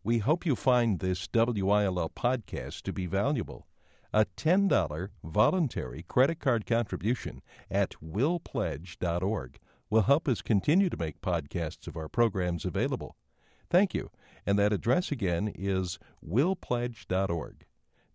We hope you find this WILL podcast to be valuable. A $10 voluntary credit card contribution at willpledge.org will help us continue to make podcasts of our programs available. Thank you. And that address again is willpledge.org.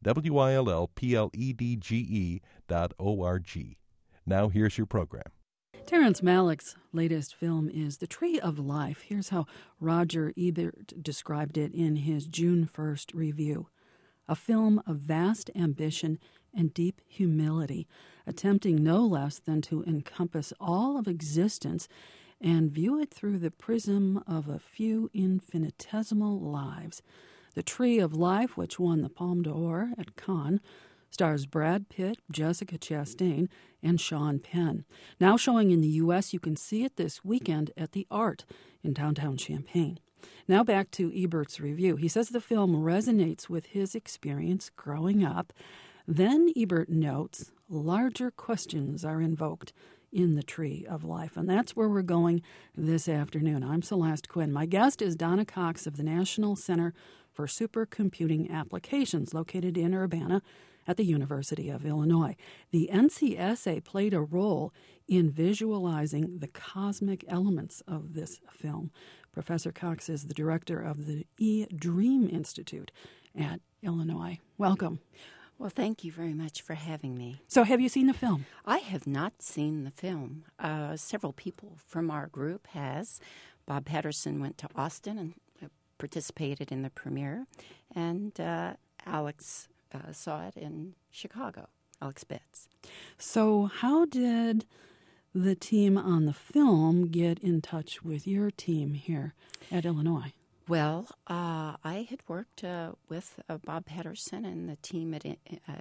WILLPLEDGE.org. Now here's your program. Terrence Malick's latest film is The Tree of Life. Here's how Roger Ebert described it in his June 1st review. A film of vast ambition and deep humility, attempting no less than to encompass all of existence and view it through the prism of a few infinitesimal lives. The Tree of Life, which won the Palme d'Or at Cannes, stars Brad Pitt, Jessica Chastain, and Sean Penn. Now showing in the U.S., you can see it this weekend at The Art in downtown Champaign. Now back to Ebert's review. He says the film resonates with his experience growing up. Then Ebert notes larger questions are invoked in The Tree of Life. And that's where we're going this afternoon. I'm Celeste Quinn. My guest is Donna Cox of the National Center for Supercomputing Applications, located in Urbana at the University of Illinois. The NCSA played a role in visualizing the cosmic elements of this film. Professor Cox is the director of the E-Dream Institute at Illinois. Welcome. Well, thank you very much for having me. So have you seen the film? I have not seen the film. Several people from our group has. Bob Patterson went to Austin and participated in the premiere, and Alex saw it in Chicago, Alex Betts. So how did the team on the film get in touch with your team here at Illinois? Well, I had worked with Bob Patterson and the team at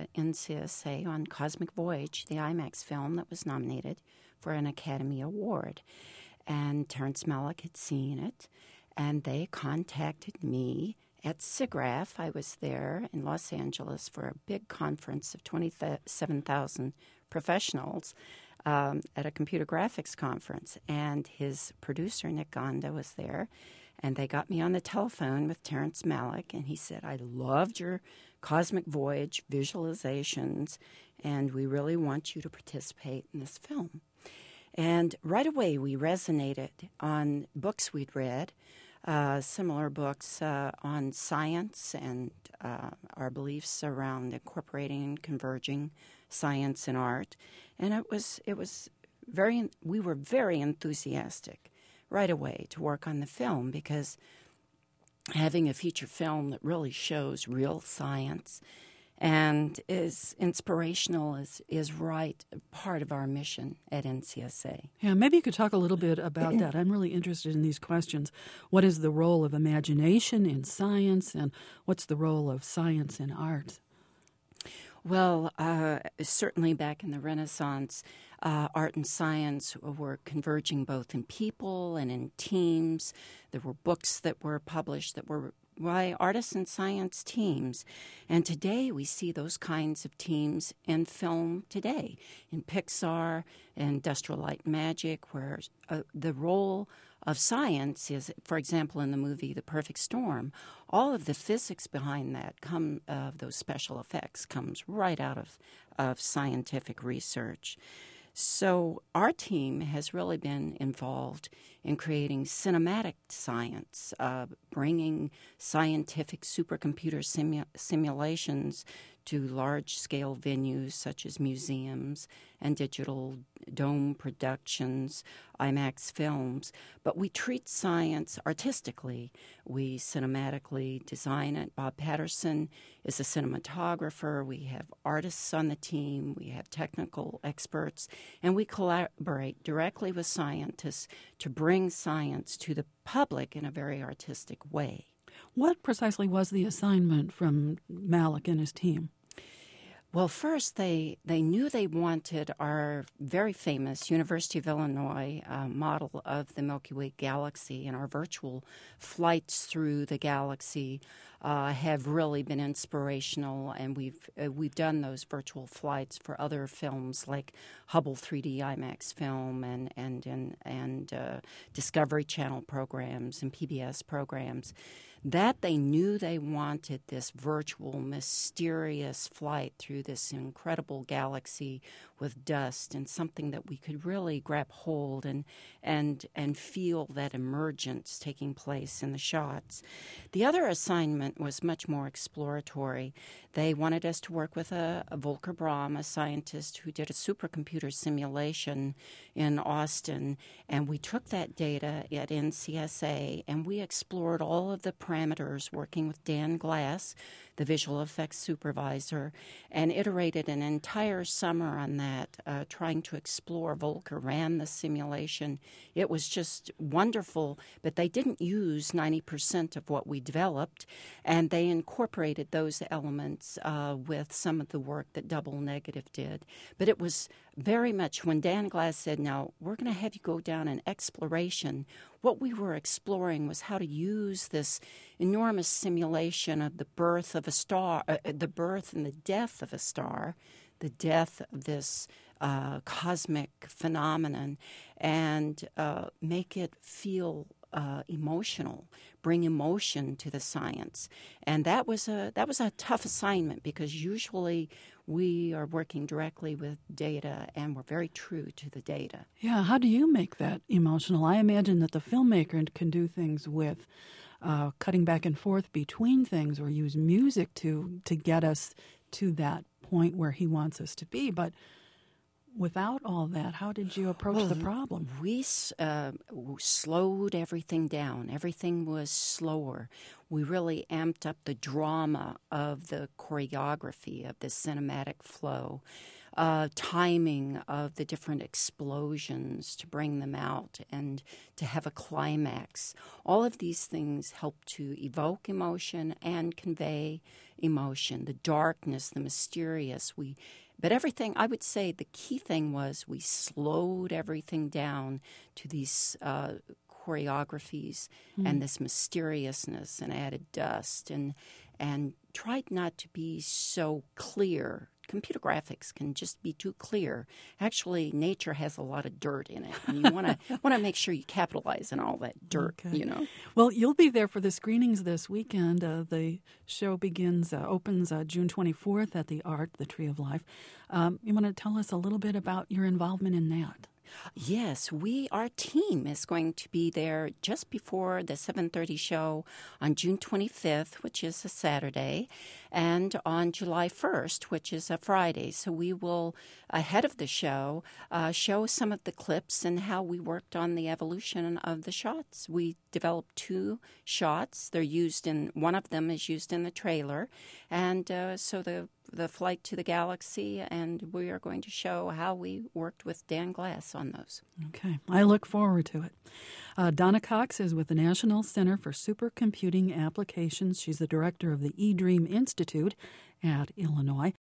NCSA on Cosmic Voyage, the IMAX film that was nominated for an Academy Award. And Terrence Malick had seen it, and they contacted me at SIGGRAPH. I was there in Los Angeles for a big conference of 27,000 professionals at a computer graphics conference. And his producer, Nick Gonda, was there. And they got me on the telephone with Terrence Malick, and he said, I loved your Cosmic Voyage visualizations, and we really want you to participate in this film. And right away, we resonated on books we'd read, similar books on science and our beliefs around incorporating and converging science and art. And we were very enthusiastic right away to work on the film, because having a feature film that really shows real science and is inspirational is right part of our mission at NCSA. Yeah, maybe you could talk a little bit about that. I'm really interested in these questions. What is the role of imagination in science, and what's the role of science in art? Well, certainly back in the Renaissance, art and science were converging both in people and in teams. There were books that were published that were by artists and science teams. And today we see those kinds of teams in film today, in Pixar, Industrial Light and Magic, where the role of science is, for example, in the movie The Perfect Storm, all of the physics behind that those special effects comes right out of scientific research. So our team has really been involved in creating cinematic science, bringing scientific supercomputer simulations to large-scale venues such as museums and digital dome productions, IMAX films. But we treat science artistically. We cinematically design it. Bob Patterson is a cinematographer. We have artists on the team. We have technical experts. And we collaborate directly with scientists to bring science to the public in a very artistic way. What precisely was the assignment from Malick and his team? Well, first, they knew they wanted our very famous University of Illinois model of the Milky Way galaxy, and our virtual flights through the galaxy have really been inspirational, and we've done those virtual flights for other films like Hubble 3D IMAX film and Discovery Channel programs and PBS programs. that they knew they wanted this virtual, mysterious flight through this incredible galaxy with dust, and something that we could really grab hold and feel that emergence taking place in the shots. The other assignment was much more exploratory. They wanted us to work with a Volker Braun, a scientist who did a supercomputer simulation in Austin, and we took that data at NCSA and we explored all of the parameters working with Dan Glass, the visual effects supervisor, and iterated an entire summer on that, trying to explore. Volker ran the simulation. It was just wonderful, but they didn't use 90% of what we developed, and they incorporated those elements with some of the work that Double Negative did. But it was very much when Dan Glass said, now, we're going to have you go down an exploration, what we were exploring was how to use this enormous simulation of the birth of a star, the birth and the death of a star, the death of this cosmic phenomenon, and make it feel emotional, bring emotion to the science. And that was a tough assignment, because usually we are working directly with data and we're very true to the data. Yeah, how do you make that emotional? I imagine that the filmmaker can do things with cutting back and forth between things, or use music to get us to that point where he wants us to be. But without all that, how did you approach the problem? We slowed everything down. Everything was slower. We really amped up the drama of the choreography, of the cinematic flow, timing of the different explosions to bring them out and to have a climax. All of these things help to evoke emotion and convey emotion, the darkness, the mysterious. But everything, I would say the key thing was we slowed everything down to these choreographies and this mysteriousness, and added dust, and tried not to be so clear. Computer graphics can just be too clear. Actually, nature has a lot of dirt in it, and you want to make sure you capitalize on all that dirt. Okay. You know. Well, you'll be there for the screenings this weekend. The show opens June 24th at the ART, the Tree of Life. You want to tell us a little bit about your involvement in that? Yes, our team is going to be there just before the 7:30 show on June 25th, which is a Saturday, and on July 1st, which is a Friday. So we will, ahead of the show, show some of the clips and how we worked on the evolution of the shots. We developed 2 shots. One of them is used in the trailer, and so the flight to the galaxy, and we are going to show how we worked with Dan Glass on those. Okay, I look forward to it. Donna Cox is with the National Center for Supercomputing Applications. She's the director of the eDream Institute at Illinois.